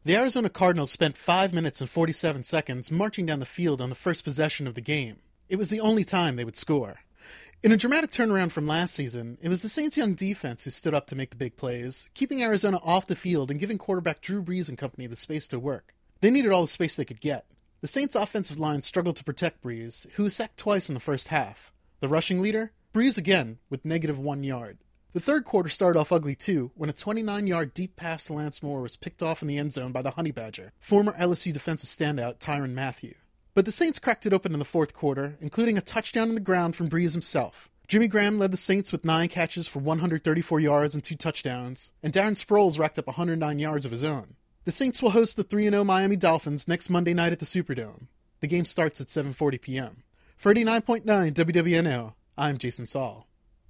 The Arizona Cardinals spent 5 minutes and 47 seconds marching down the field on the first possession of the game. It was the only time they would score. In a dramatic turnaround from last season, it was the Saints' young defense who stood up to make the big plays, keeping Arizona off the field and giving quarterback Drew Brees and company the space to work. They needed all the space they could get. The Saints' offensive line struggled to protect Brees, who was sacked twice in the first half. The rushing leader? Brees again, with -1 yard. The third quarter started off ugly too, when a 29-yard deep pass to Lance Moore was picked off in the end zone by the Honey Badger, former LSU defensive standout Tyrann Mathieu. But the Saints cracked it open in the fourth quarter, including a touchdown on the ground from Brees himself. Jimmy Graham led the Saints with 9 catches for 134 yards and 2 touchdowns, and Darren Sproles racked up 109 yards of his own. The Saints will host the 3-0 Miami Dolphins next Monday night at the Superdome. The game starts at 7:40 p.m. For 89.9 WWNO, I'm Jason Saul.